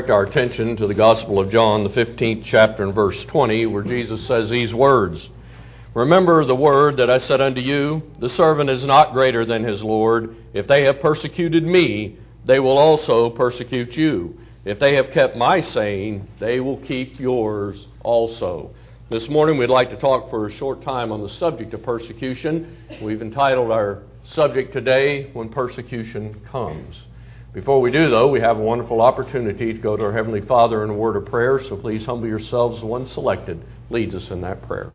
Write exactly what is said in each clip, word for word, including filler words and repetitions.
Our attention to the Gospel of John, the fifteenth chapter and verse twenty, where Jesus says these words, "Remember the word that I said unto you, the servant is not greater than his Lord. If they have persecuted me, they will also persecute you. If they have kept my saying, they will keep yours also." This morning we'd like to talk for a short time on the subject of persecution. We've entitled our subject today, "When Persecution Comes." Before we do, though, we have a wonderful opportunity to go to our Heavenly Father in a word of prayer, so please humble yourselves. The one selected leads us in that prayer.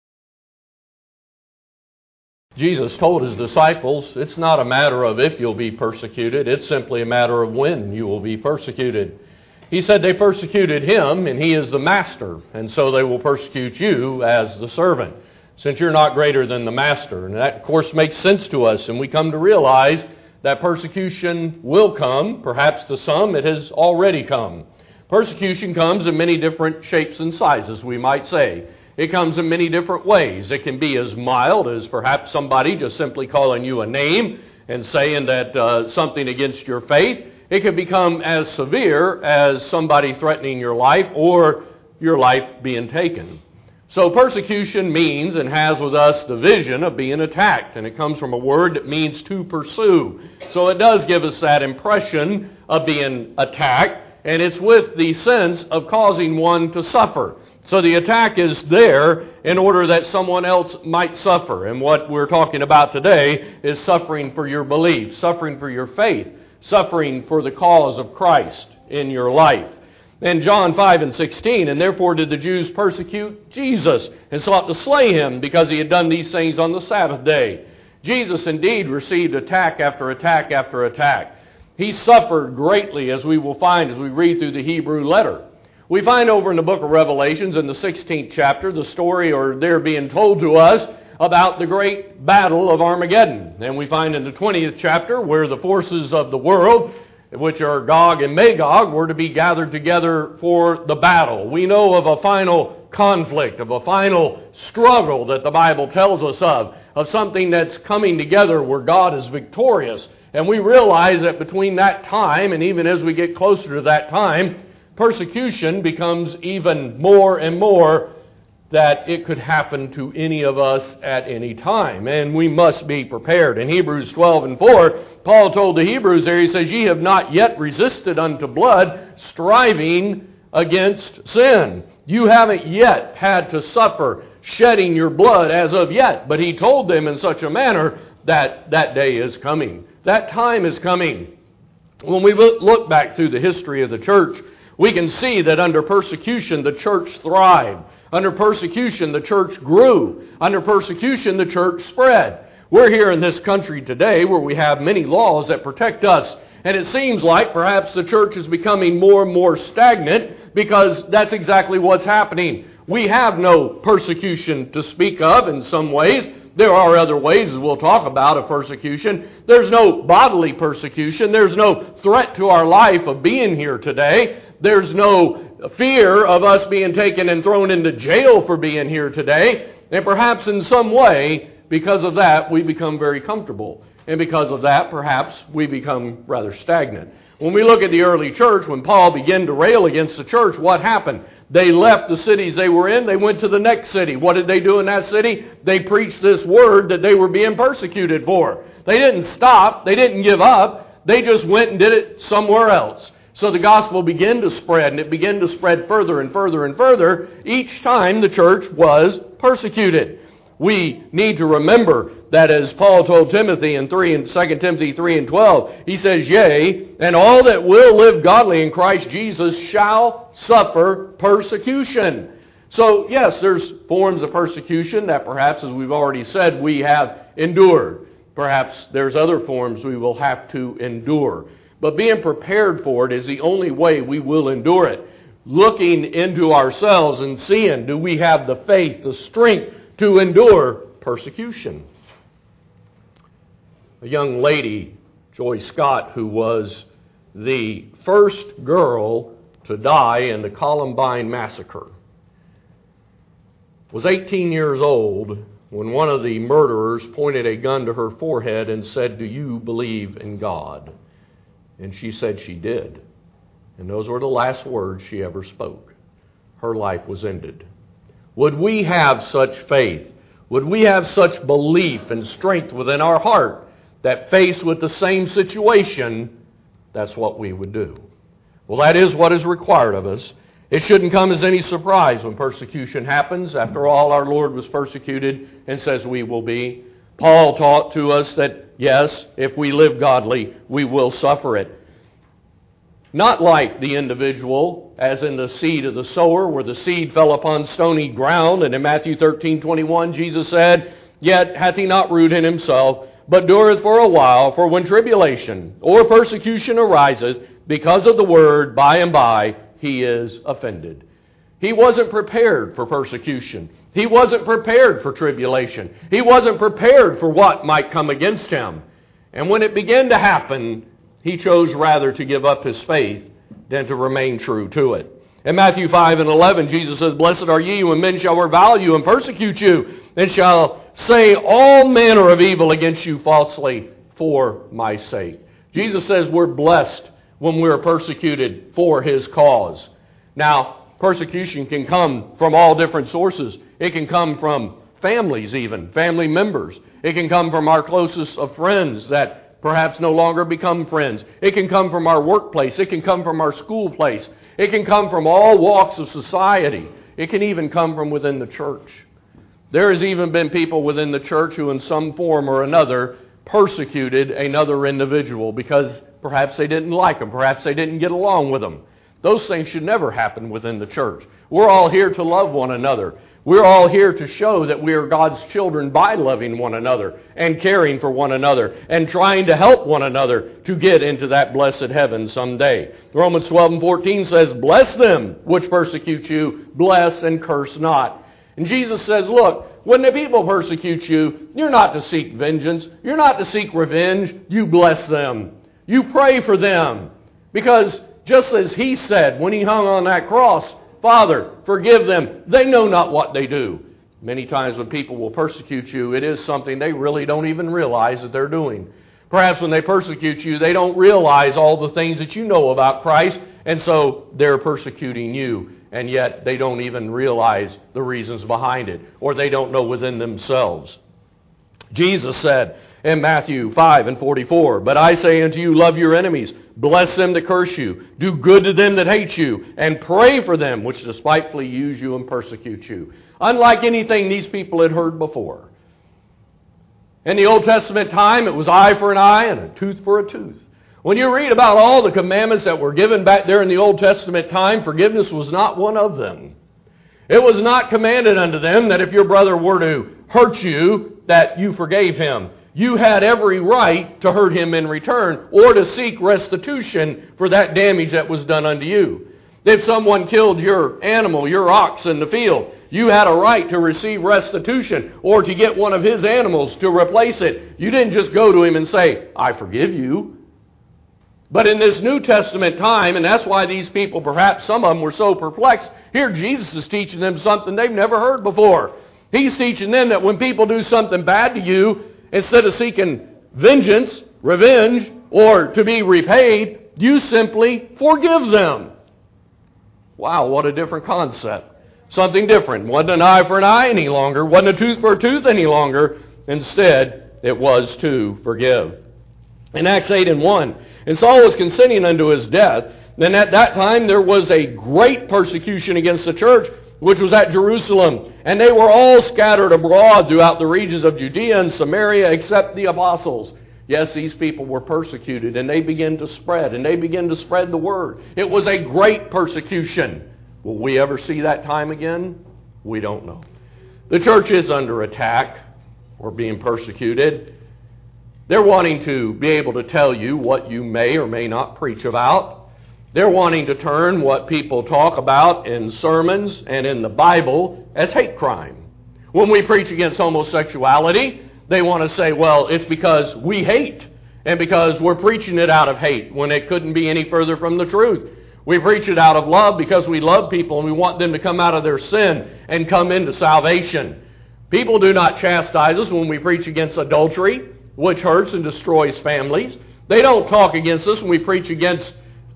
Jesus told His disciples, it's not a matter of if you'll be persecuted, it's simply a matter of when you will be persecuted. He said they persecuted Him, and He is the Master, and so they will persecute you as the servant, since you're not greater than the Master. And that, of course, makes sense to us, and we come to realize that persecution will come. Perhaps to some it has already come. Persecution comes in many different shapes and sizes, we might say. It comes in many different ways. It can be as mild as perhaps somebody just simply calling you a name and saying that uh, something against your faith. It can become as severe as somebody threatening your life or your life being taken. So persecution means and has with us the vision of being attacked, and it comes from a word that means to pursue. So it does give us that impression of being attacked, and it's with the sense of causing one to suffer. So the attack is there in order that someone else might suffer, and what we're talking about today is suffering for your belief, suffering for your faith, suffering for the cause of Christ in your life. In John five and sixteen, "And therefore did the Jews persecute Jesus, and sought to slay Him, because He had done these things on the Sabbath day." Jesus indeed received attack after attack after attack. He suffered greatly, as we will find as we read through the Hebrew letter. We find over in the book of Revelations, in the sixteenth chapter, the story, or they're being told to us, about the great battle of Armageddon. And we find in the twentieth chapter where the forces of the world, which are Gog and Magog, were to be gathered together for the battle. We know of a final conflict, of a final struggle that the Bible tells us of, of something that's coming together where God is victorious. And we realize that between that time, and even as we get closer to that time, persecution becomes even more and more that it could happen to any of us at any time, and we must be prepared. In Hebrews twelve and four, Paul told the Hebrews there, he says, "Ye have not yet resisted unto blood, striving against sin." You haven't yet had to suffer shedding your blood as of yet, but he told them in such a manner that that day is coming. That time is coming. When we look back through the history of the church, we can see that under persecution the church thrived. Under persecution, the church grew. Under persecution, the church spread. We're here in this country today where we have many laws that protect us. And it seems like perhaps the church is becoming more and more stagnant because that's exactly what's happening. We have no persecution to speak of in some ways. There are other ways, as we'll talk about, of persecution. There's no bodily persecution. There's no threat to our life of being here today. There's no fear of us being taken and thrown into jail for being here today. And perhaps in some way, because of that, we become very comfortable. And because of that, perhaps we become rather stagnant. When we look at the early church, when Paul began to rail against the church, what happened? They left the cities they were in. They went to the next city. What did they do in that city? They preached this word that they were being persecuted for. They didn't stop. They didn't give up. They just went and did it somewhere else. So the gospel began to spread, and it began to spread further and further and further each time the church was persecuted. We need to remember that, as Paul told Timothy in three and Second Timothy three and twelve, he says, "Yea, and all that will live godly in Christ Jesus shall suffer persecution." So yes, there's forms of persecution that perhaps, as we've already said, we have endured. Perhaps there's other forms we will have to endure. But being prepared for it is the only way we will endure it. Looking into ourselves and seeing, do we have the faith, the strength to endure persecution? A young lady, Joy Scott, who was the first girl to die in the Columbine massacre, was eighteen years old when one of the murderers pointed a gun to her forehead and said, "Do you believe in God?" And she said she did. And those were the last words she ever spoke. Her life was ended. Would we have such faith? Would we have such belief and strength within our heart that faced with the same situation, that's what we would do? Well, that is what is required of us. It shouldn't come as any surprise when persecution happens. After all, our Lord was persecuted and says we will be. Paul taught to us that, yes, if we live godly, we will suffer it. Not like the individual, as in the seed of the sower, where the seed fell upon stony ground. And in Matthew thirteen twenty-one, Jesus said, "Yet hath he not root in himself, but dureth for a while. For when tribulation or persecution ariseth because of the word, by and by he is offended." He wasn't prepared for persecution. He wasn't prepared for tribulation. He wasn't prepared for what might come against him. And when it began to happen, he chose rather to give up his faith than to remain true to it. In Matthew five and eleven, Jesus says, "Blessed are ye when men shall revile you and persecute you, and shall say all manner of evil against you falsely for my sake." Jesus says we're blessed when we're persecuted for his cause. Now, persecution can come from all different sources. It can come from families even, family members. It can come from our closest of friends that perhaps no longer become friends. It can come from our workplace. It can come from our school place. It can come from all walks of society. It can even come from within the church. There has even been people within the church who in some form or another persecuted another individual because perhaps they didn't like them, perhaps they didn't get along with them. Those things should never happen within the church. We're all here to love one another. We're all here to show that we are God's children by loving one another and caring for one another and trying to help one another to get into that blessed heaven someday. Romans twelve and fourteen says, "Bless them which persecute you, bless and curse not." And Jesus says, look, when the people persecute you, you're not to seek vengeance. You're not to seek revenge. You bless them. You pray for them. Because just as he said when he hung on that cross, "Father, forgive them. They know not what they do." Many times when people will persecute you, it is something they really don't even realize that they're doing. Perhaps when they persecute you, they don't realize all the things that you know about Christ, and so they're persecuting you, and yet they don't even realize the reasons behind it, or they don't know within themselves. Jesus said in Matthew five and forty-four, "But I say unto you, love your enemies, bless them that curse you, do good to them that hate you, and pray for them which despitefully use you and persecute you." Unlike anything these people had heard before. In the Old Testament time, it was eye for an eye and a tooth for a tooth. When you read about all the commandments that were given back there in the Old Testament time, forgiveness was not one of them. It was not commanded unto them that if your brother were to hurt you, that you forgave him. You had every right to hurt him in return or to seek restitution for that damage that was done unto you. If someone killed your animal, your ox in the field, you had a right to receive restitution or to get one of his animals to replace it. You didn't just go to him and say, "I forgive you." But in this New Testament time, and that's why these people, perhaps some of them were so perplexed, here Jesus is teaching them something they've never heard before. He's teaching them that when people do something bad to you, instead of seeking vengeance, revenge, or to be repaid, you simply forgive them. Wow, what a different concept. Something different. Wasn't an eye for an eye any longer. Wasn't a tooth for a tooth any longer. Instead, it was to forgive. In Acts eight and one, "And Saul was consenting unto his death. Then at that time there was a great persecution against the church, which was at Jerusalem. And they were all scattered abroad throughout the regions of Judea and Samaria, except the apostles." Yes, these people were persecuted, and they began to spread, and they began to spread the word. It was a great persecution. Will we ever see that time again? We don't know. The church is under attack or being persecuted. They're wanting to be able to tell you what you may or may not preach about. They're wanting to turn what people talk about in sermons and in the Bible as hate crime. When we preach against homosexuality, they want to say, well, it's because we hate and because we're preaching it out of hate, when it couldn't be any further from the truth. We preach it out of love because we love people and we want them to come out of their sin and come into salvation. People do not chastise us when we preach against adultery, which hurts and destroys families. They don't talk against us when we preach against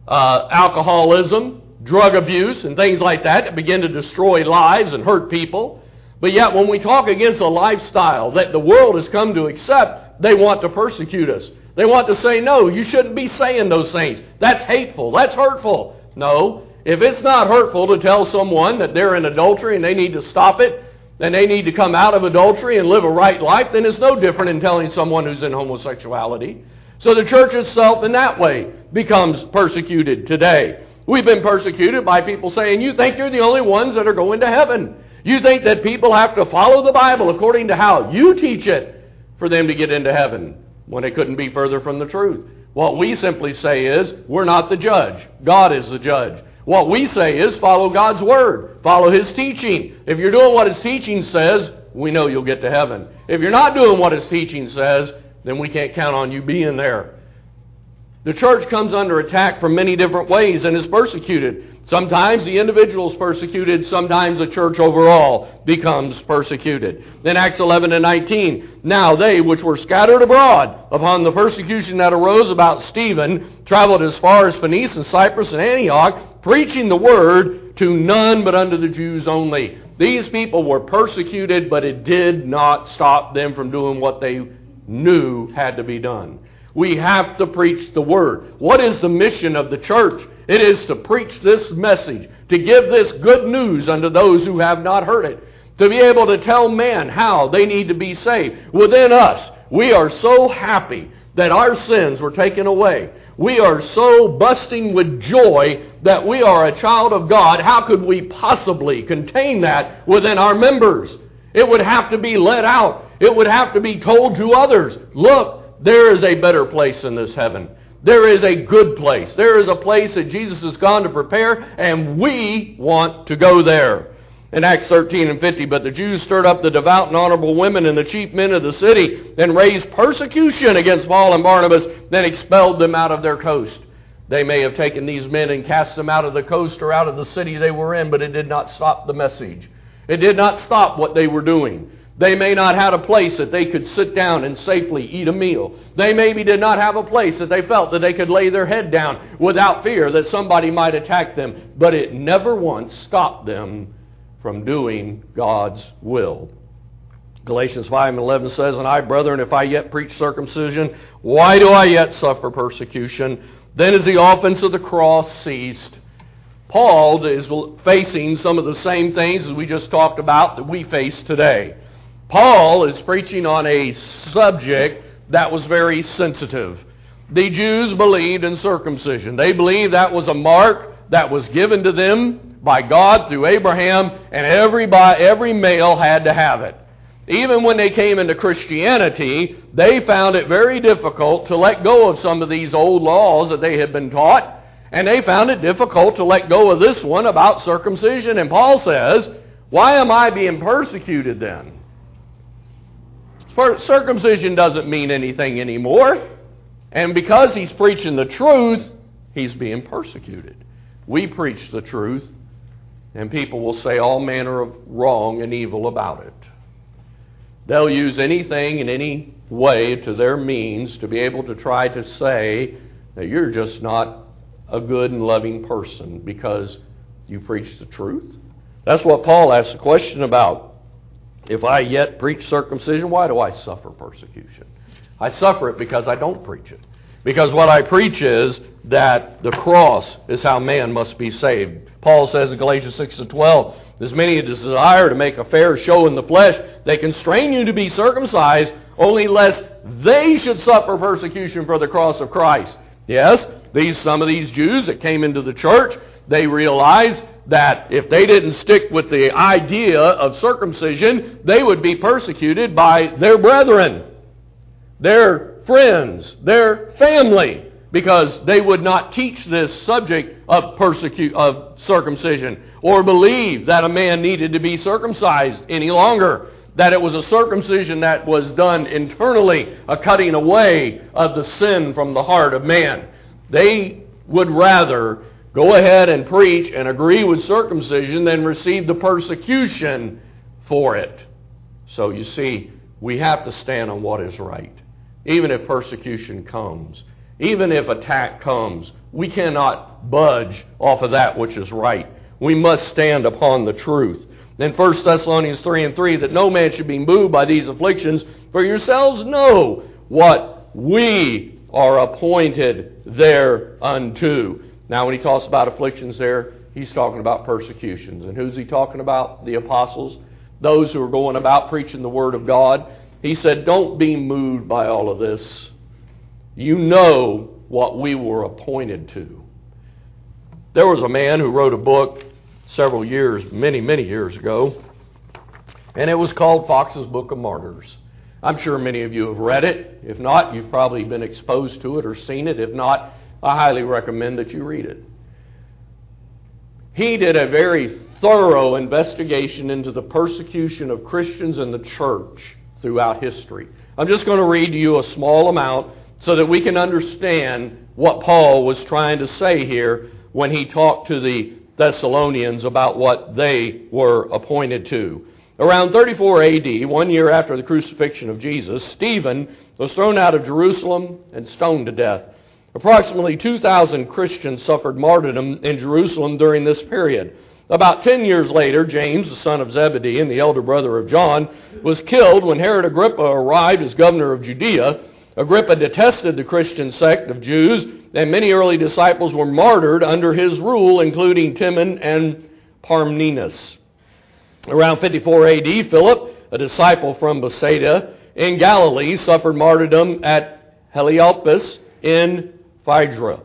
uh, alcoholism, drug abuse, and things like that that begin to destroy lives and hurt people. But yet when we talk against a lifestyle that the world has come to accept, they want to persecute us. They want to say, no, you shouldn't be saying those things. That's hateful. That's hurtful. No, if it's not hurtful to tell someone that they're in adultery and they need to stop it, then they need to come out of adultery and live a right life, then it's no different than telling someone who's in homosexuality. So the church itself in that way becomes persecuted today. We've been persecuted by people saying, you think you're the only ones that are going to heaven. You think that people have to follow the Bible according to how you teach it for them to get into heaven, when it couldn't be further from the truth. What we simply say is, we're not the judge. God is the judge. What we say is, follow God's Word. Follow His teaching. If you're doing what His teaching says, we know you'll get to heaven. If you're not doing what His teaching says, then we can't count on you being there. The church comes under attack from many different ways and is persecuted. Sometimes the individual is persecuted. Sometimes the church overall becomes persecuted. Then Acts eleven and nineteen. Now they which were scattered abroad upon the persecution that arose about Stephen traveled as far as Phoenicia and Cyprus and Antioch, preaching the word to none but unto the Jews only. These people were persecuted, but it did not stop them from doing what they knew had to be done. We have to preach the word. What is the mission of the church? It is to preach this message, to give this good news unto those who have not heard it, to be able to tell men how they need to be saved. Within us, we are so happy that our sins were taken away. We are so busting with joy that we are a child of God. How could we possibly contain that within our members? It would have to be let out. It would have to be told to others. Look, there is a better place in this heaven. There is a good place. There is a place that Jesus has gone to prepare, and we want to go there. In Acts thirteen and fifty, but the Jews stirred up the devout and honorable women and the chief men of the city, and raised persecution against Paul and Barnabas, then expelled them out of their coast. They may have taken these men and cast them out of the coast or out of the city they were in, but it did not stop the message. It did not stop what they were doing. They may not have a place that they could sit down and safely eat a meal. They maybe did not have a place that they felt that they could lay their head down without fear that somebody might attack them. But it never once stopped them from doing God's will. Galatians five and eleven says, and I, brethren, if I yet preach circumcision, why do I yet suffer persecution? Then is the offense of the cross ceased. Paul is facing some of the same things as we just talked about that we face today. Paul is preaching on a subject that was very sensitive. The Jews believed in circumcision. They believed that was a mark that was given to them by God through Abraham, and every, every male had to have it. Even when they came into Christianity, they found it very difficult to let go of some of these old laws that they had been taught, and they found it difficult to let go of this one about circumcision. And Paul says, why am I being persecuted then? Circumcision doesn't mean anything anymore. And because he's preaching the truth, he's being persecuted. We preach the truth, and people will say all manner of wrong and evil about it. They'll use anything in any way to their means to be able to try to say that you're just not a good and loving person because you preach the truth. That's what Paul asked the question about. If I yet preach circumcision, why do I suffer persecution? I suffer it because I don't preach it. Because what I preach is that the cross is how man must be saved. Paul says in Galatians six and twelve, as many as desire to make a fair show in the flesh, they constrain you to be circumcised, only lest they should suffer persecution for the cross of Christ. Yes, these some of these Jews that came into the church, they realized that if they didn't stick with the idea of circumcision, they would be persecuted by their brethren, their friends, their family, because they would not teach this subject of persecute of circumcision or believe that a man needed to be circumcised any longer, that it was a circumcision that was done internally, a cutting away of the sin from the heart of man. They would rather go ahead and preach and agree with circumcision than receive the persecution for it. So you see, we have to stand on what is right. Even if persecution comes, even if attack comes, We cannot budge off of that which is right. We must stand upon the truth. In First Thessalonians three and three, that no man should be moved by these afflictions, for yourselves know what we are appointed thereunto. Now, when he talks about afflictions there, he's talking about persecutions. And who's he talking about? The apostles, those who are going about preaching the Word of God. He said, don't be moved by all of this. You know what we were appointed to. There was a man who wrote a book several years, many, many years ago, and it was called Fox's Book of Martyrs. I'm sure many of you have read it. If not, you've probably been exposed to it or seen it. If not, I highly recommend that you read it. He did a very thorough investigation into the persecution of Christians in the church throughout history. I'm just going to read to you a small amount so that we can understand what Paul was trying to say here when he talked to the Thessalonians about what they were appointed to. Around thirty-four A D, one year after the crucifixion of Jesus, Stephen was thrown out of Jerusalem and stoned to death. Approximately two thousand Christians suffered martyrdom in Jerusalem during this period. About ten years later, James, the son of Zebedee and the elder brother of John, was killed when Herod Agrippa arrived as governor of Judea. Agrippa detested the Christian sect of Jews, and many early disciples were martyred under his rule, including Timon and Parmenas. Around fifty-four A D, Philip, a disciple from Bethsaida in Galilee, suffered martyrdom at Heliopolis in Phrygia.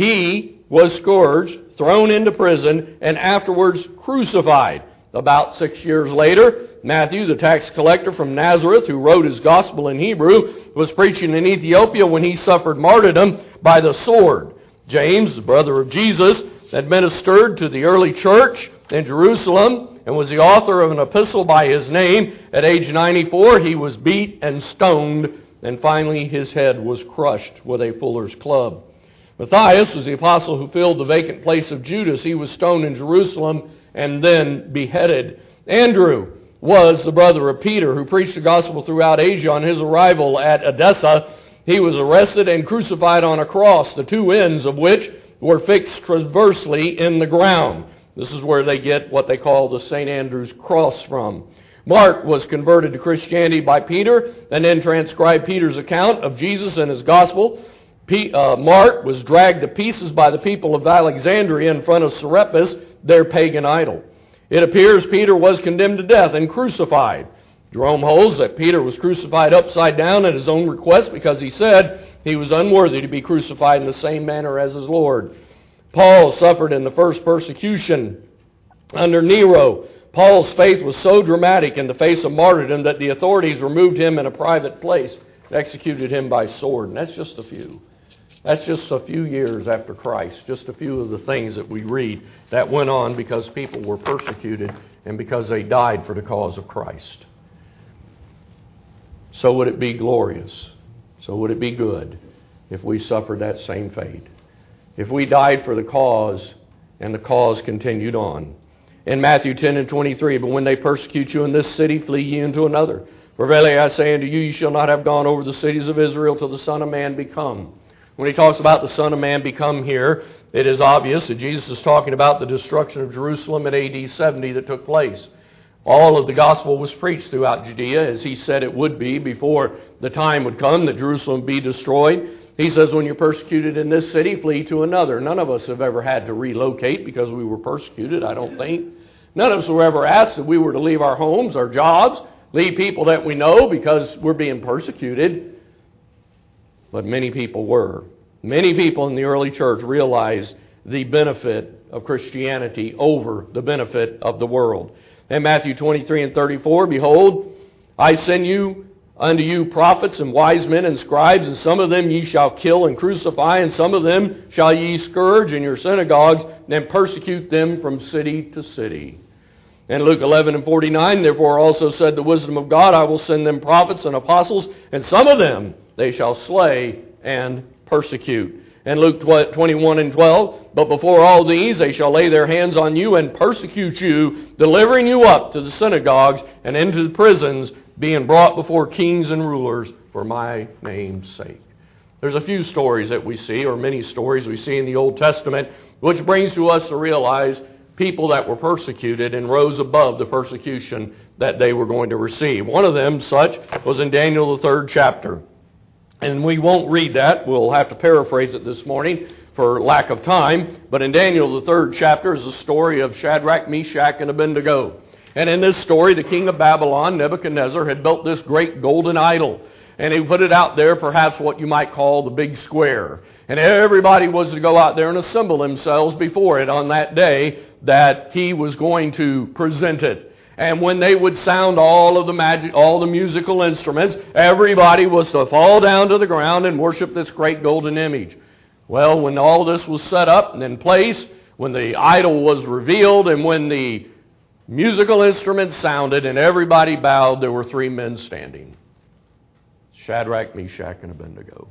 He was scourged, thrown into prison, and afterwards crucified. About six years later, Matthew, the tax collector from Nazareth, who wrote his gospel in Hebrew, was preaching in Ethiopia when he suffered martyrdom by the sword. James, the brother of Jesus, administered to the early church in Jerusalem and was the author of an epistle by his name. At age ninety-four, he was beat and stoned, and finally his head was crushed with a fuller's club. Matthias was the apostle who filled the vacant place of Judas. He was stoned in Jerusalem and then beheaded. Andrew was the brother of Peter, who preached the gospel throughout Asia. On his arrival at Edessa, he was arrested and crucified on a cross, the two ends of which were fixed transversely in the ground. This is where they get what they call the Saint Andrew's cross from. Mark was converted to Christianity by Peter and then transcribed Peter's account of Jesus and his gospel. P- uh, Mark was dragged to pieces by the people of Alexandria in front of Serapis, their pagan idol. It appears Peter was condemned to death and crucified. Jerome holds that Peter was crucified upside down at his own request because he said he was unworthy to be crucified in the same manner as his Lord. Paul suffered in the first persecution under Nero. Paul's faith was so dramatic in the face of martyrdom that the authorities removed him in a private place and executed him by sword. And that's just a few. That's just a few years after Christ. Just a few of the things that we read that went on because people were persecuted and because they died for the cause of Christ. So would it be glorious? So would it be good if we suffered that same fate? If we died for the cause and the cause continued on. In Matthew ten and twenty-three, but when they persecute you in this city, flee ye into another. For verily I say unto you, ye shall not have gone over the cities of Israel till the Son of Man be come. When he talks about the Son of Man become here, it is obvious that Jesus is talking about the destruction of Jerusalem in A D seventy that took place. All of the gospel was preached throughout Judea, as he said it would be before the time would come that Jerusalem be destroyed. He says, when you're persecuted in this city, flee to another. None of us have ever had to relocate because we were persecuted, I don't think. None of us were ever asked that we were to leave our homes, our jobs, leave people that we know because we're being persecuted. But many people were. Many people in the early church realized the benefit of Christianity over the benefit of the world. In Matthew twenty-three and thirty-four, behold, I send you unto you prophets and wise men and scribes, and some of them ye shall kill and crucify, and some of them shall ye scourge in your synagogues, and persecute them from city to city. In Luke eleven and forty-nine, therefore also said the wisdom of God, I will send them prophets and apostles, and some of them they shall slay and persecute. In Luke twenty-one and twelve, but before all these they shall lay their hands on you and persecute you, delivering you up to the synagogues and into the prisons, being brought before kings and rulers for my name's sake. There's a few stories that we see, or many stories we see in the Old Testament, which brings to us to realize people that were persecuted and rose above the persecution that they were going to receive. One of them, such, was in Daniel the third chapter. And we won't read that. We'll have to paraphrase it this morning for lack of time. But in Daniel the third chapter is the story of Shadrach, Meshach, and Abednego. And in this story, the king of Babylon, Nebuchadnezzar, had built this great golden idol. And he put it out there, perhaps what you might call the big square. And everybody was to go out there and assemble themselves before it on that day that he was going to present it. And when they would sound all of the magic, all the musical instruments, everybody was to fall down to the ground and worship this great golden image. Well, when all this was set up and in place, when the idol was revealed, and when the musical instruments sounded and everybody bowed, there were three men standing: Shadrach, Meshach, and Abednego.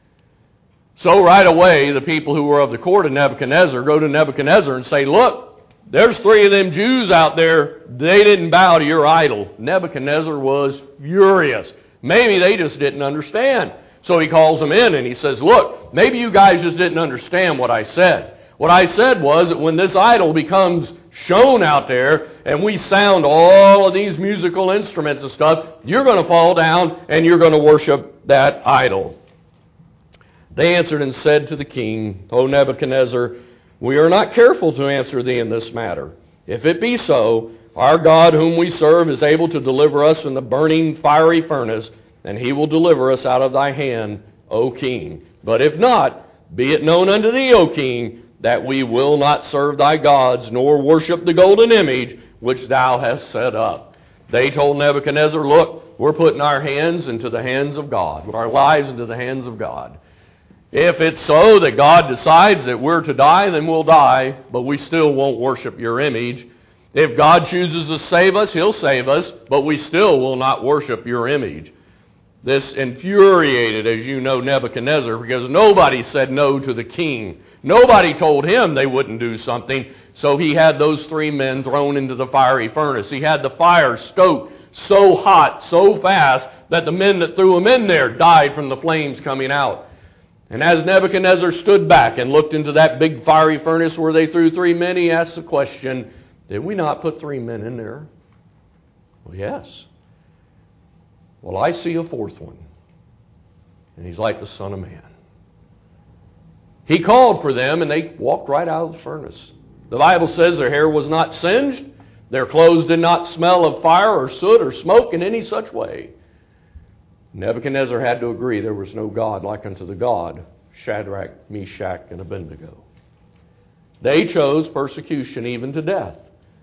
So right away, the people who were of the court of Nebuchadnezzar go to Nebuchadnezzar and say, "Look, there's three of them Jews out there. They didn't bow to your idol." Nebuchadnezzar was furious. Maybe they just didn't understand. So he calls them in and he says, "Look, maybe you guys just didn't understand what I said. What I said was that when this idol becomes shown out there and we sound all of these musical instruments and stuff, you're going to fall down and you're going to worship that idol." They answered and said to the king, "O Nebuchadnezzar, we are not careful to answer thee in this matter. If it be so, our God whom we serve is able to deliver us from the burning fiery furnace, and he will deliver us out of thy hand, O king. But if not, be it known unto thee, O king, that we will not serve thy gods, nor worship the golden image which thou hast set up." They told Nebuchadnezzar, "Look, we're putting our hands into the hands of God, our lives into the hands of God. If it's so that God decides that we're to die, then we'll die, but we still won't worship your image. If God chooses to save us, he'll save us, but we still will not worship your image." This infuriated, as you know, Nebuchadnezzar, because nobody said no to the king. Nobody told him they wouldn't do something, so he had those three men thrown into the fiery furnace. He had the fire stoked so hot, so fast, that the men that threw them in there died from the flames coming out. And as Nebuchadnezzar stood back and looked into that big fiery furnace where they threw three men, he asked the question, "Did we not put three men in there?" "Well, yes." "Well, I see a fourth one, and he's like the Son of Man." He called for them, and they walked right out of the furnace. The Bible says their hair was not singed, their clothes did not smell of fire or soot or smoke in any such way. Nebuchadnezzar had to agree there was no God like unto the God, Shadrach, Meshach, and Abednego. They chose persecution even to death,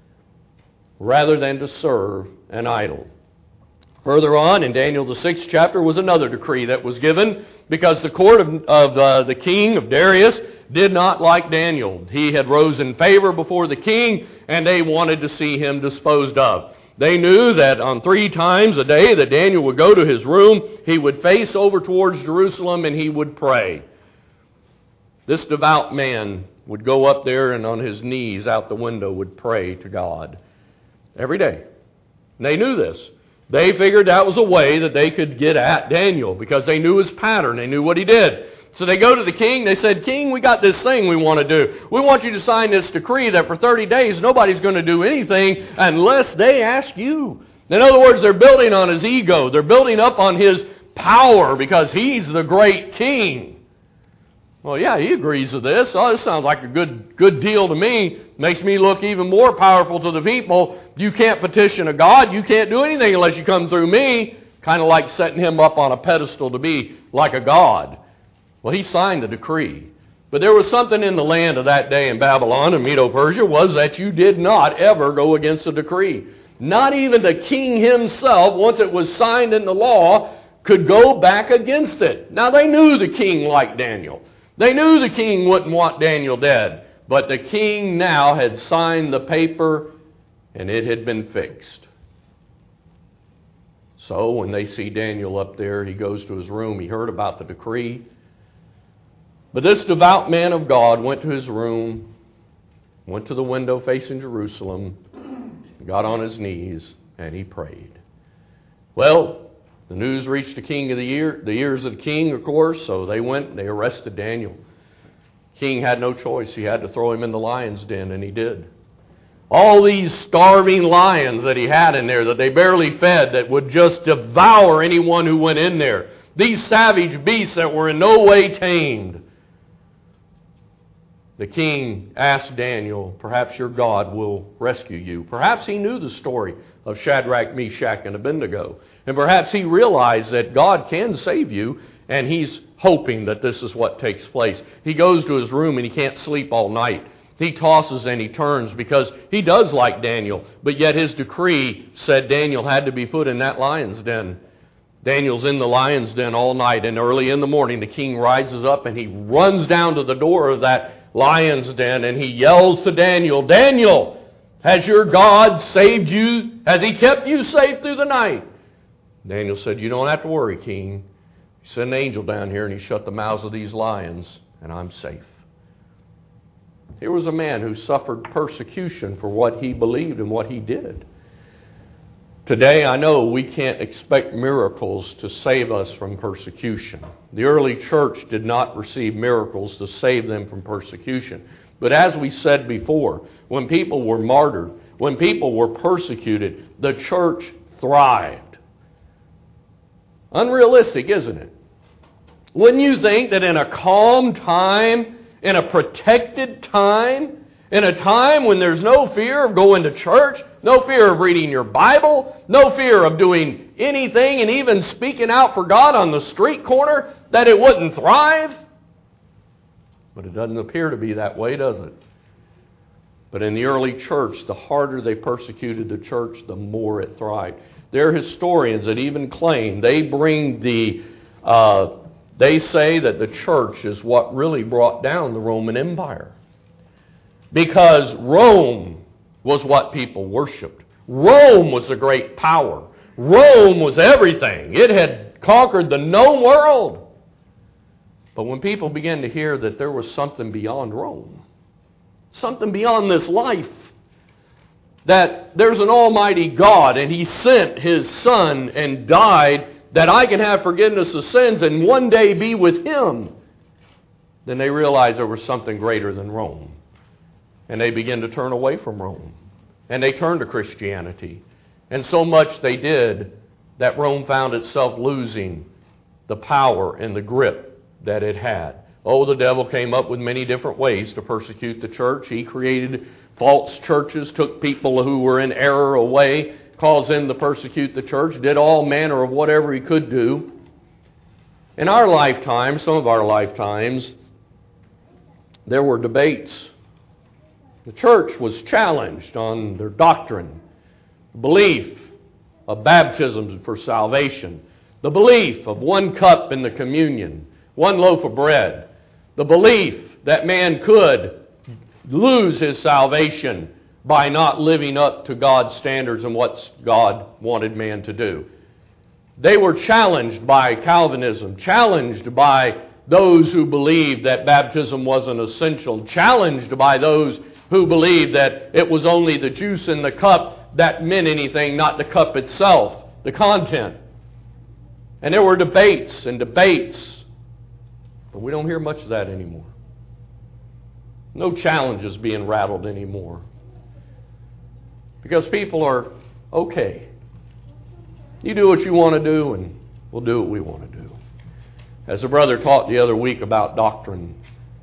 rather than to serve an idol. Further on, in Daniel the sixth chapter, was another decree that was given, because the court of, of uh, the king of Darius did not like Daniel. He had rose in favor before the king, and they wanted to see him disposed of. They knew that on three times a day that Daniel would go to his room, he would face over towards Jerusalem, and he would pray. This devout man would go up there and on his knees out the window would pray to God every day. And they knew this. They figured that was a way that they could get at Daniel, because they knew his pattern. They knew what he did. So they go to the king. They said, "King, we got this thing we want to do. We want you to sign this decree that for thirty days nobody's going to do anything unless they ask you." In other words, they're building on his ego. They're building up on his power because he's the great king. Well, yeah, he agrees with this. Oh, this sounds like a good, good deal to me. Makes me look even more powerful to the people. You can't petition a God. You can't do anything unless you come through me. Kind of like setting him up on a pedestal to be like a god. Well, he signed the decree. But there was something in the land of that day in Babylon and Medo-Persia, was that you did not ever go against a decree. Not even the king himself, once it was signed in the law, could go back against it. Now, they knew the king liked Daniel. They knew the king wouldn't want Daniel dead. But the king now had signed the paper, and it had been fixed. So when they see Daniel up there, he goes to his room. He heard about the decree. But this devout man of God went to his room, went to the window facing Jerusalem, got on his knees, and he prayed. Well, The news reached the king of the ear, the ears of the king, of course, so they went and they arrested Daniel. King had no choice. He had to throw him in the lion's den, and he did. All these starving lions that he had in there that they barely fed, that would just devour anyone who went in there. These savage beasts that were in no way tamed. The king asked Daniel, perhaps your God will rescue you. Perhaps he knew the story of Shadrach, Meshach, and Abednego. And perhaps he realized that God can save you, and he's hoping that this is what takes place. He goes to his room and he can't sleep all night. He tosses and he turns because he does like Daniel, but yet his decree said Daniel had to be put in that lion's den. Daniel's in the lion's den all night, and early in the morning the king rises up and he runs down to the door of that lion's den and he yells to Daniel, Daniel, has your God saved you? Has he kept you safe through the night? Daniel said, you don't have to worry, king. He sent an angel down here and he shut the mouths of these lions, and I'm safe. Here was a man who suffered persecution for what he believed and what he did. Today, I know we can't expect miracles to save us from persecution. The early church did not receive miracles to save them from persecution. But as we said before, when people were martyred, when people were persecuted, the church thrived. Unrealistic, isn't it? Wouldn't you think that in a calm time, in a protected time, in a time when there's no fear of going to church, no fear of reading your Bible, no fear of doing anything and even speaking out for God on the street corner, that it wouldn't thrive? But it doesn't appear to be that way, does it? But in the early church, the harder they persecuted the church, the more it thrived. There are historians that even claim, they bring the, uh, they say that the church is what really brought down the Roman Empire. Because Rome was what people worshipped. Rome was the great power. Rome was everything. It had conquered the known world. But when people began to hear that there was something beyond Rome, something beyond this life, that there's an almighty God and He sent His Son and died that I can have forgiveness of sins and one day be with Him, then they realized there was something greater than Rome. And they began to turn away from Rome. And they turned to Christianity. And so much they did that Rome found itself losing the power and the grip that it had. Oh, the devil came up with many different ways to persecute the church. He created false churches, took people who were in error away, caused them to persecute the church, did all manner of whatever he could do. In our lifetime, some of our lifetimes, there were debates. The church was challenged on their doctrine, belief of baptism for salvation, the belief of one cup in the communion, one loaf of bread, the belief that man could lose his salvation by not living up to God's standards and what God wanted man to do. They were challenged by Calvinism, challenged by those who believed that baptism wasn't essential, challenged by those who believed that it was only the juice in the cup that meant anything, not the cup itself, the content. And there were debates and debates, but we don't hear much of that anymore. No challenges being rattled anymore. Because people are okay. You do what you want to do, and we'll do what we want to do. As a brother taught the other week about doctrine,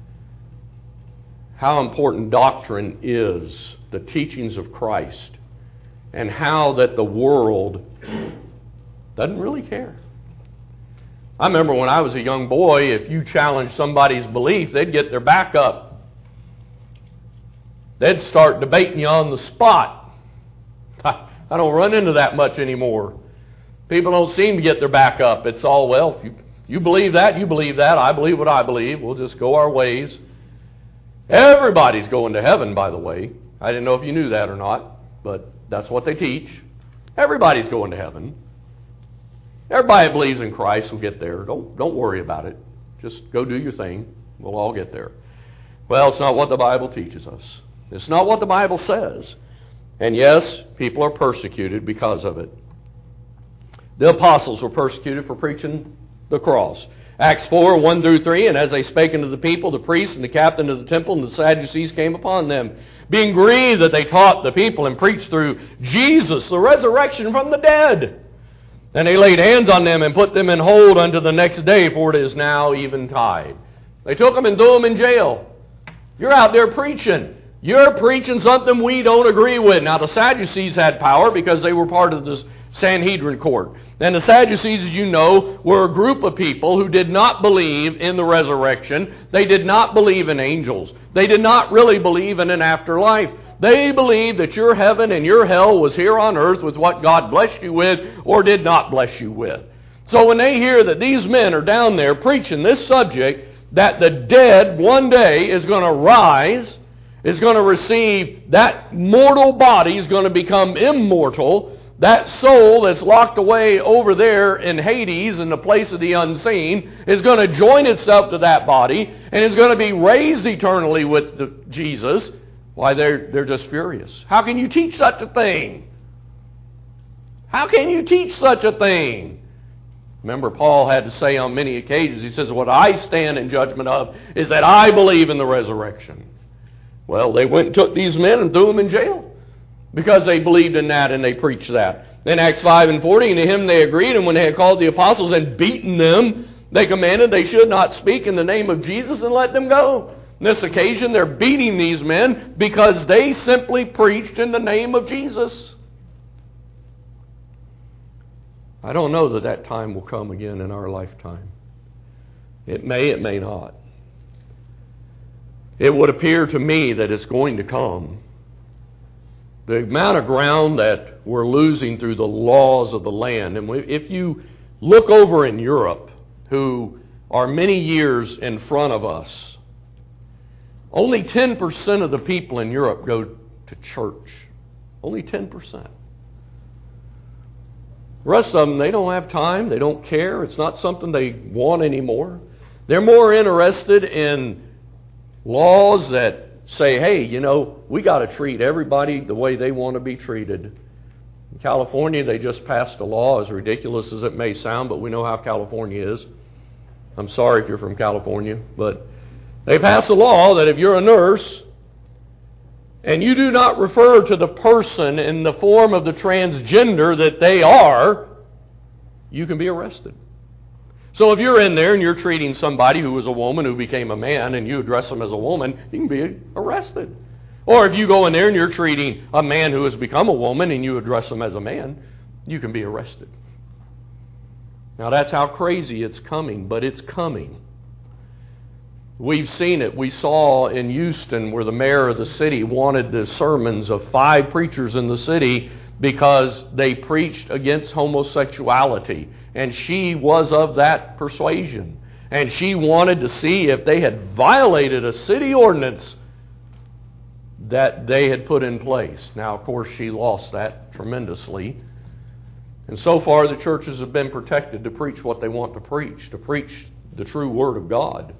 how important doctrine is, the teachings of Christ, and how that the world doesn't really care. I remember when I was a young boy, if you challenged somebody's belief, they'd get their back up. They'd start debating you on the spot. I don't run into that much anymore. People don't seem to get their back up. It's all, well, if you, you believe that, you believe that. I believe what I believe. We'll just go our ways. Everybody's going to heaven, by the way. I didn't know if you knew that or not, but that's what they teach. Everybody's going to heaven. Everybody that believes in Christ will get there. Don't, don't worry about it. Just go do your thing. We'll all get there. Well, it's not what the Bible teaches us. It's not what the Bible says. And yes, people are persecuted because of it. The apostles were persecuted for preaching the cross. Acts four, one through three, and as they spake unto the people, the priests and the captain of the temple and the Sadducees came upon them, being grieved that they taught the people and preached through Jesus the resurrection from the dead. And they laid hands on them and put them in hold unto the next day, for it is now eventide. They took them and threw them in jail. You're out there preaching. You're preaching something we don't agree with. Now the Sadducees had power because they were part of the Sanhedrin court. And the Sadducees, as you know, were a group of people who did not believe in the resurrection. They did not believe in angels. They did not really believe in an afterlife. They believed that your heaven and your hell was here on earth with what God blessed you with or did not bless you with. So when they hear that these men are down there preaching this subject, that the dead one day is going to rise, is going to receive, that mortal body is going to become immortal, that soul that's locked away over there in Hades, in the place of the unseen, is going to join itself to that body and is going to be raised eternally with the, Jesus. Why, they're, they're just furious. How can you teach such a thing? How can you teach such a thing? Remember, Paul had to say on many occasions, he says, what I stand in judgment of is that I believe in the resurrection. Well, they went and took these men and threw them in jail because they believed in that and they preached that. Then Acts five and forty, and to him they agreed, and when they had called the apostles and beaten them, they commanded they should not speak in the name of Jesus and let them go. On this occasion, they're beating these men because they simply preached in the name of Jesus. I don't know that that time will come again in our lifetime. It may, it may not. It would appear to me that it's going to come. The amount of ground that we're losing through the laws of the land. And if you look over in Europe, who are many years in front of us, only ten percent of the people in Europe go to church. Only ten percent. The rest of them, they don't have time. They don't care. It's not something they want anymore. They're more interested in laws that say, hey, you know, we got to treat everybody the way they want to be treated. In California, they just passed a law, as ridiculous as it may sound, but we know how California is. I'm sorry if you're from California, but they passed a law that if you're a nurse and you do not refer to the person in the form of the transgender that they are, you can be arrested. So if you're in there and you're treating somebody who was a woman who became a man and you address them as a woman, you can be arrested. Or if you go in there and you're treating a man who has become a woman and you address them as a man, you can be arrested. Now that's how crazy it's coming, but it's coming. We've seen it. We saw in Houston where the mayor of the city wanted the sermons of five preachers in the city because they preached against homosexuality. And she was of that persuasion. And she wanted to see if they had violated a city ordinance that they had put in place. Now, of course, she lost that tremendously. And so far, the churches have been protected to preach what they want to preach, to preach the true Word of God.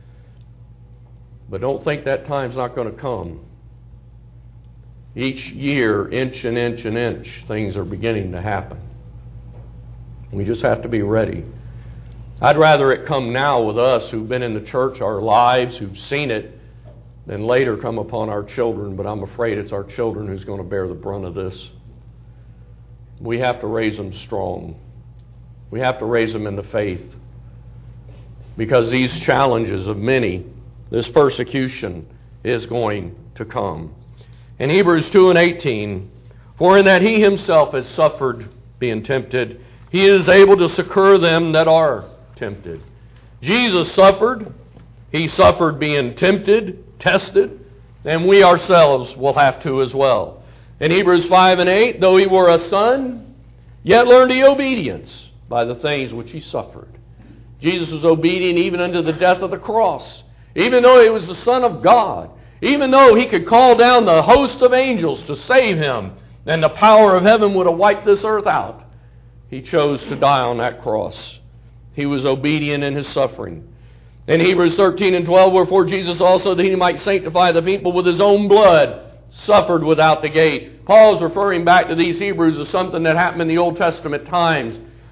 But don't think that time's not going to come. Each year, inch and inch and inch, things are beginning to happen. We just have to be ready. I'd rather it come now with us who've been in the church our lives, who've seen it, than later come upon our children. But I'm afraid it's our children who's going to bear the brunt of this. We have to raise them strong. We have to raise them in the faith. Because these challenges of many, this persecution is going to come. In Hebrews two and eighteen, for in that he himself has suffered being tempted, he is able to succor them that are tempted. Jesus suffered. He suffered being tempted, tested, and we ourselves will have to as well. In Hebrews five and eight, though he were a son, yet learned he obedience by the things which he suffered. Jesus was obedient even unto the death of the cross. Even though he was the Son of God, even though he could call down the host of angels to save him, and the power of heaven would have wiped this earth out, he chose to die on that cross. He was obedient in his suffering. In Hebrews thirteen and twelve, wherefore Jesus also, that he might sanctify the people with his own blood, suffered without the gate. Paul is referring back to these Hebrews as something that happened in the Old Testament times.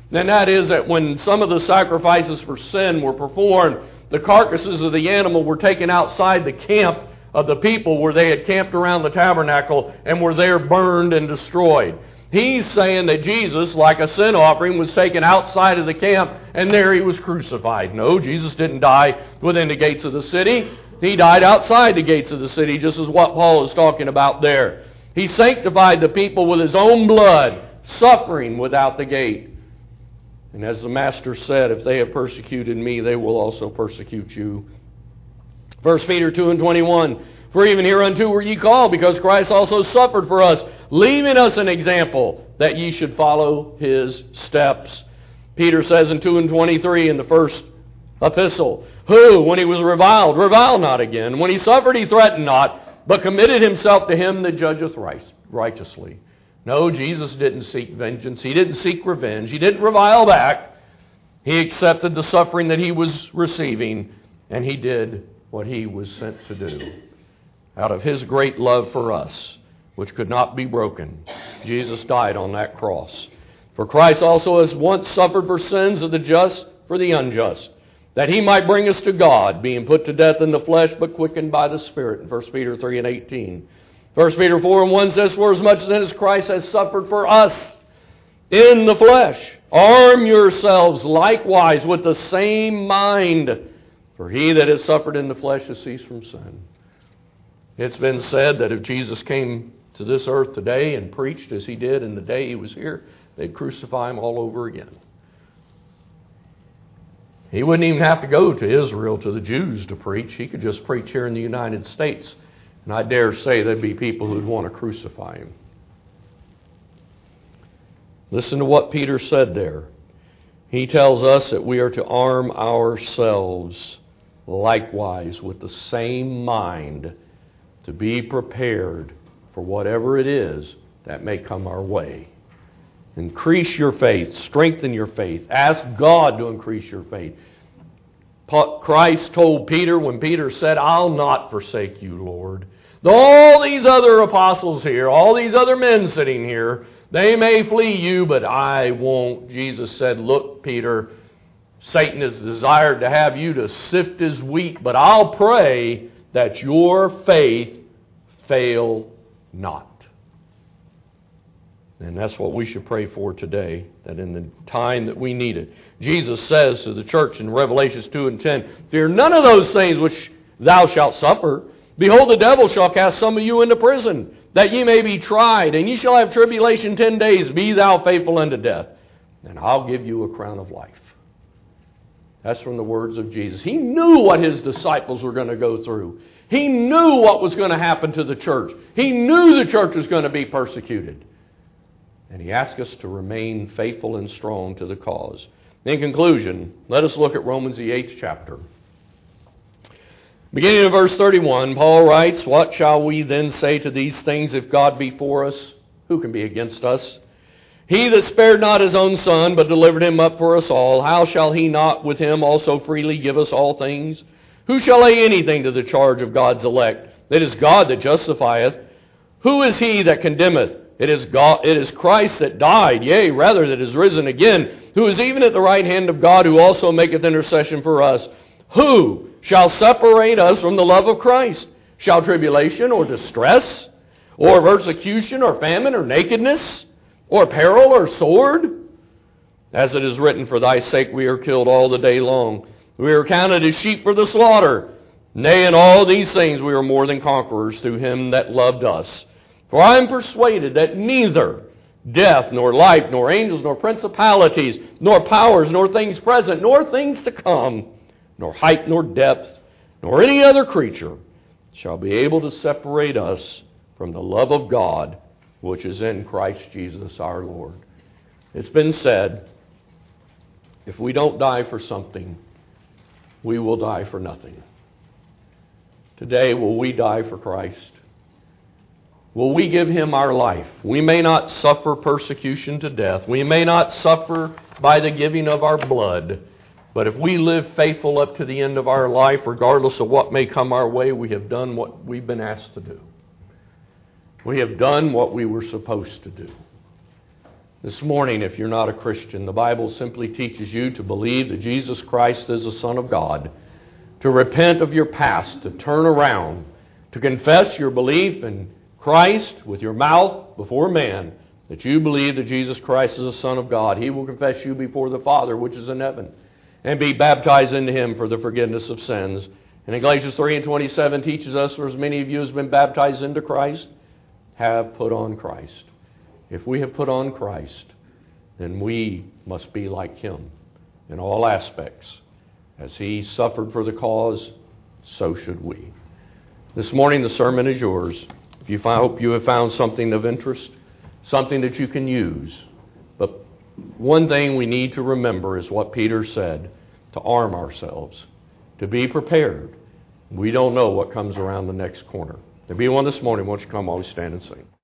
And that is that when some of the sacrifices for sin were performed, the carcasses of the animal were taken outside the camp of the people where they had camped around the tabernacle and were there burned and destroyed. He's saying that Jesus, like a sin offering, was taken outside of the camp and there he was crucified. No, Jesus didn't die within the gates of the city. He died outside the gates of the city, just as what Paul is talking about there. He sanctified the people with his own blood, suffering without the gate. And as the Master said, if they have persecuted me, they will also persecute you. First Peter two and twenty-one, for even hereunto were ye called, because Christ also suffered for us, leaving us an example, that ye should follow his steps. Peter says in two and twenty-three in the first epistle, who, when he was reviled, reviled not again. When he suffered, he threatened not, but committed himself to him that judgeth righteously. No, Jesus didn't seek vengeance. He didn't seek revenge. He didn't revile back. He accepted the suffering that he was receiving, and he did what he was sent to do. Out of his great love for us, which could not be broken, Jesus died on that cross. For Christ also has once suffered for sins of the just for the unjust, that he might bring us to God, being put to death in the flesh, but quickened by the Spirit, in First Peter three and eighteen. First Peter four and one says, for as much as Christ has suffered for us in the flesh, arm yourselves likewise with the same mind, for he that has suffered in the flesh has ceased from sin. It's been said that if Jesus came to this earth today and preached as he did in the day he was here, they'd crucify him all over again. He wouldn't even have to go to Israel, to the Jews, to preach. He could just preach here in the United States. And I dare say there'd be people who'd want to crucify him. Listen to what Peter said there. He tells us that we are to arm ourselves likewise with the same mind, to be prepared for whatever it is that may come our way. Increase your faith. Strengthen your faith. Ask God to increase your faith. Christ told Peter when Peter said, I'll not forsake you, Lord. All these other apostles here, all these other men sitting here, they may flee you, but I won't. Jesus said, look, Peter, Satan has desired to have you to sift as wheat, but I'll pray that your faith fail not. And that's what we should pray for today, that in the time that we need it. Jesus says to the church in Revelations two and ten, fear none of those things which thou shalt suffer. Behold, the devil shall cast some of you into prison, that ye may be tried, and ye shall have tribulation ten days. Be thou faithful unto death, and I'll give you a crown of life. That's from the words of Jesus. He knew what his disciples were going to go through. He knew what was going to happen to the church. He knew the church was going to be persecuted. And he asked us to remain faithful and strong to the cause. In conclusion, let us look at Romans the eighth chapter. Beginning in verse thirty-one, Paul writes, what shall we then say to these things? If God be for us, who can be against us? He that spared not his own son, but delivered him up for us all, how shall he not with him also freely give us all things? Who shall lay anything to the charge of God's elect? It is God that justifieth. Who is he that condemneth? It is God, it is Christ that died, yea, rather that is risen again, who is even at the right hand of God, who also maketh intercession for us. Who shall separate us from the love of Christ? Shall tribulation or distress, or persecution, or famine, or nakedness, or peril, or sword? As it is written, for thy sake we are killed all the day long. We are counted as sheep for the slaughter. Nay, in all these things we are more than conquerors through him that loved us. For I am persuaded that neither death, nor life, nor angels, nor principalities, nor powers, nor things present, nor things to come, nor height, nor depth, nor any other creature shall be able to separate us from the love of God, which is in Christ Jesus our Lord. It's been said, if we don't die for something, we will die for nothing. Today, will we die for Christ? Will we give him our life? We may not suffer persecution to death. We may not suffer by the giving of our blood. But if we live faithful up to the end of our life, regardless of what may come our way, we have done what we've been asked to do. We have done what we were supposed to do. This morning, if you're not a Christian, the Bible simply teaches you to believe that Jesus Christ is the Son of God, to repent of your past, to turn around, to confess your belief in Christ with your mouth before man, that you believe that Jesus Christ is the Son of God. He will confess you before the Father which is in heaven, and be baptized into Him for the forgiveness of sins. And in Galatians three and twenty-seven teaches us, for as many of you as have been baptized into Christ, have put on Christ. If we have put on Christ, then we must be like Him in all aspects. As He suffered for the cause, so should we. This morning the sermon is yours. If you find, hope you have found something of interest, something that you can use. But one thing we need to remember is what Peter said, to arm ourselves, to be prepared. We don't know what comes around the next corner. There be one this morning. Won't you come while we stand and sing?